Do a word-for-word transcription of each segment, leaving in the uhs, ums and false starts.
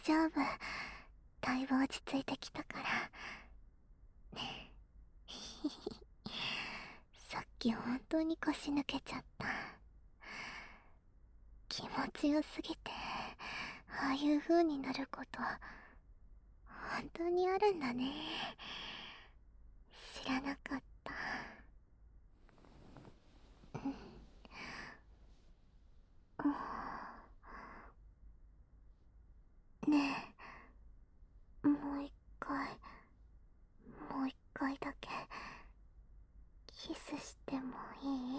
丈夫。だいぶ落ち着いてきたから。さっき本当に腰抜けちゃった。気持ちよすぎて、ああいう風になること、本当にあるんだね。知らなかった。ねえ、もう一回、もう一回だけ、キスしてもいい？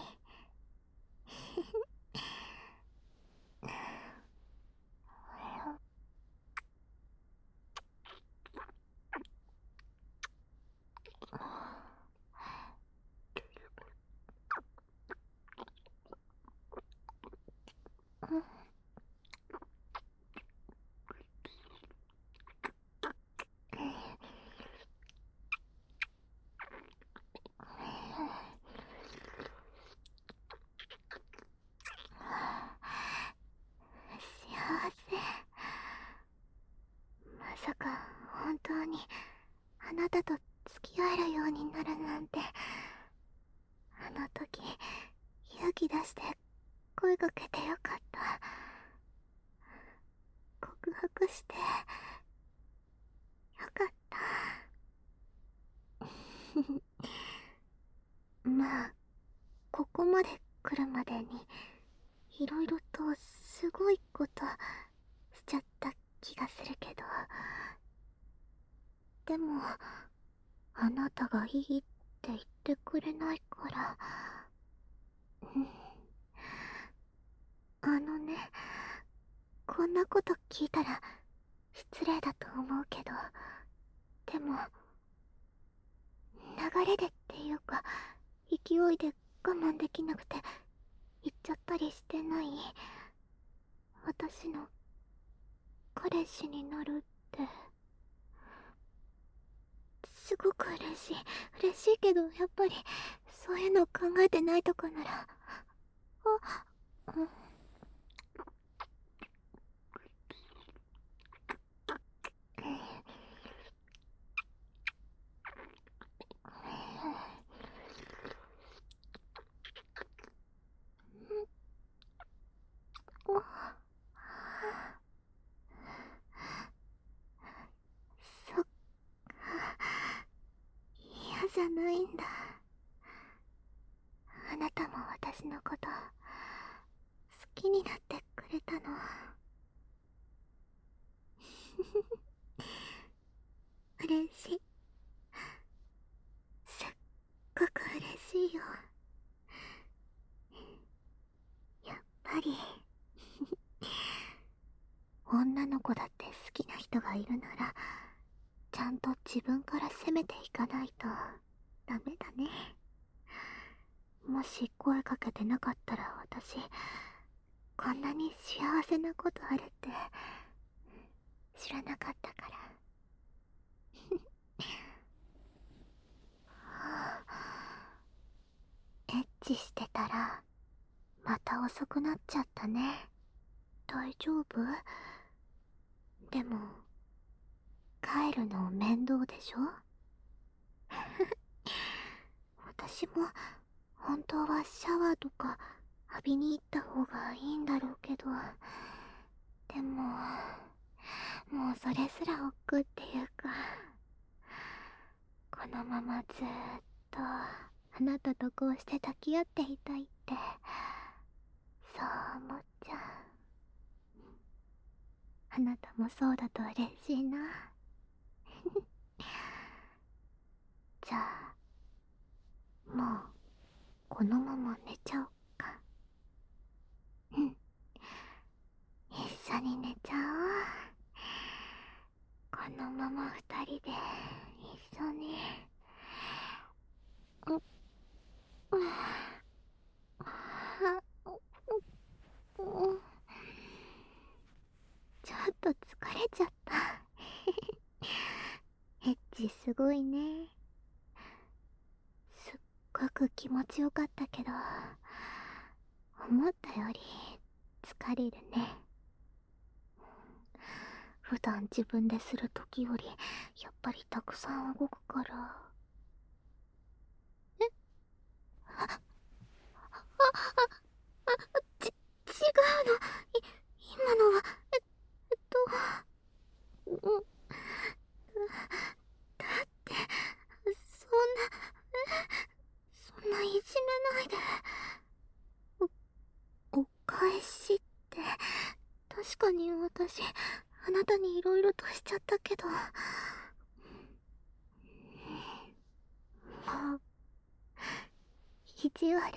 幸せ。まさか本当にあなたと付き合えるようになるなんて。あの時勇気出して声かけてよかった。告白してよかった。まあここまで来るまでにいろいろとすごいことしちゃった気がするけど、でもあなたがいいって言ってくれないから。うん、あのね、こんなこと聞いたら失礼だと思うけど、でも流れでっていうか勢いで我慢できなくて言っちゃったりしてない？私の彼氏になるって。すごく嬉しい。嬉しいけど、やっぱりそういうの考えてないとかなら。あ、うん。そっか、嫌じゃないんだ。あなたも私のこと好きになってくれたの。嬉しい。すっごく嬉しいよ。やっぱり女の子だって好きな人がいるなら、ちゃんと自分から攻めていかないとダメだね。もし声かけてなかったら私、こんなに幸せなことあるって知らなかったから。エッチしてたらまた遅くなっちゃったね。大丈夫？でも帰るの面倒でしょ？私も本当はシャワーとか浴びに行った方がいいんだろうけど、でももうそれすら億劫っていうか、このままずーっとあなたとこうして抱き合っていたいって、そう思っちゃう。あなたもそうだと嬉しいな。じゃあもうこのまま寝ちゃおっか。うん、一緒に寝ちゃおう。このまま二人で一緒に。うっ、うっ、うっ、ちょっと疲れちゃった。エッチすごいね。すっごく気持ちよかったけど、思ったより疲れるね。 普段自分でする時よりやっぱりたくさん動くから。えあ、あ、あ、ち、違うの。い、今のは、え、えっと、うん、だって、そんな、そんないじめないで。お、お返しって、確かに私、あなたに色々としちゃったけど、もう、意地悪。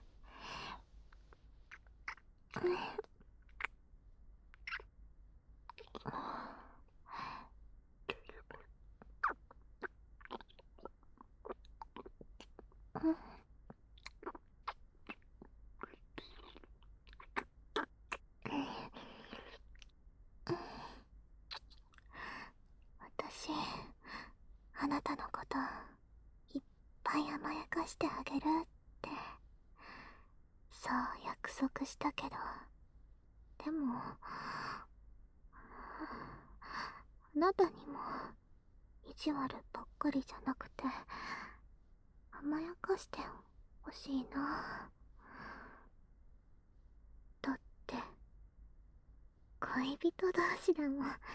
私、あなたのこといっぱい甘やかしてあげるって、そう約束したけど、でも、あなたにも意地悪ばっかりじゃなくて甘やかしてほしいな。だって恋人同士だもん。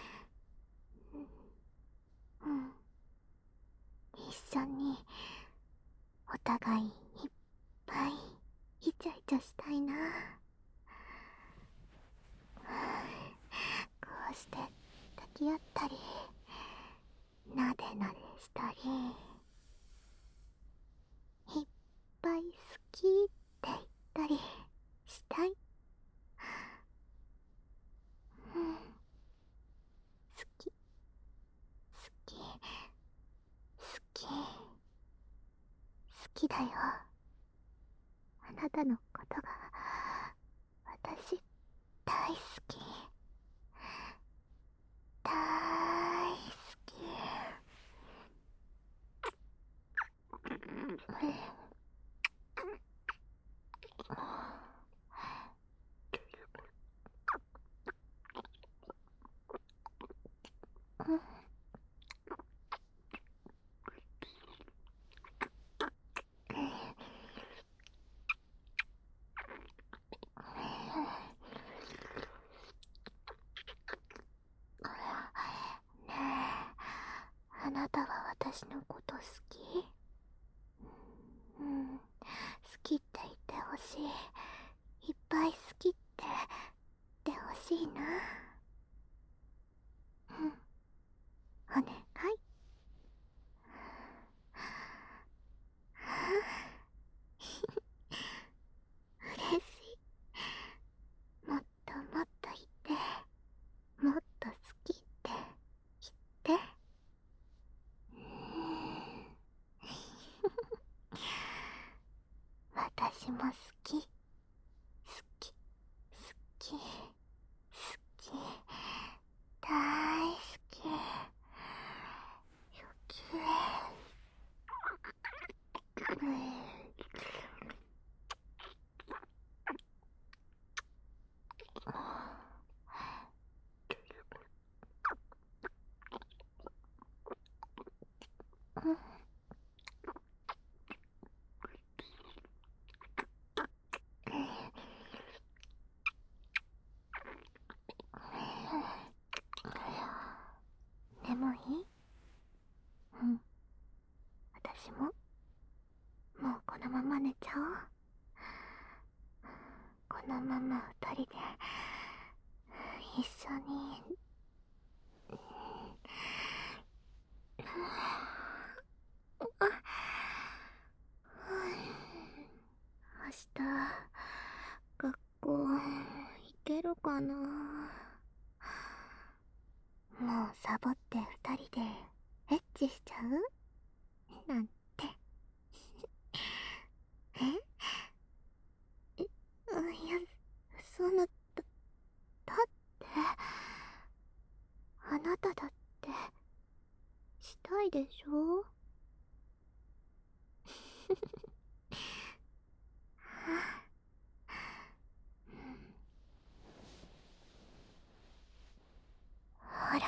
うん、一緒にお互いいっぱいイチャイチャしたいな。こうして抱き合ったりなでなでしたり、いっぱい好きって言ったりしたい。うん、好き、好き、好き、好きだよ。あなたのことが私大好き、大好き。ねえ、あなたは私のこと好き？うん、好きって言ってほしい。いっぱい好きって言ってほしいな。うん、お願い。嬉しい。もっともっと言って、もっと好きって言って。私も好き、好き、好き、好き、大好き、好き。うん、眠い？うん、私ももうこのまま寝ちゃおう。このまま二人で一緒に。明日学校行けるかな。もうサボって二人でエッチしちゃうなんて。ええ、いや、その、だ、だってあなただってしたいでしょ？ほら、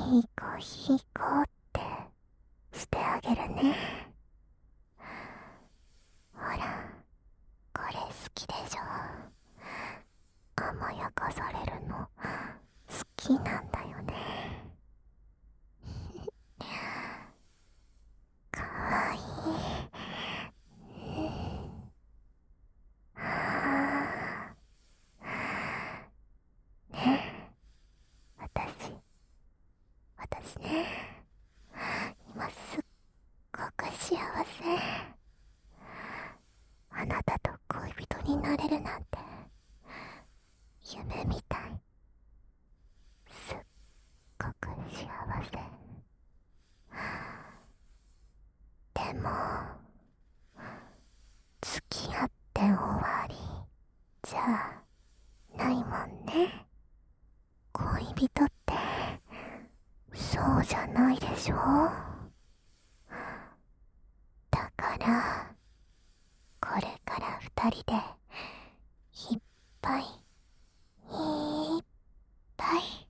いい子いい子ってしてあげるね。ほら、これ好きでしょ。甘やかされるの好きなんだよね。かわいい。はあ、ね、私私ね、今すっごく幸せ。あなたと恋人になれるなんて夢みたい。すっごく幸せ。でも付き合って終わりじゃないもんね。恋人ってそうじゃないでしょ。だからこれから二人でいっぱいいっぱい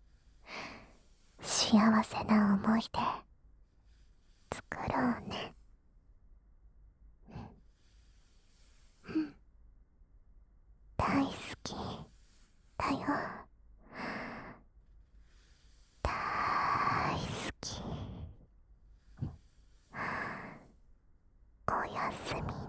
幸せな思い出作ろうね。うん、大好きだよ。大好き。おやすみ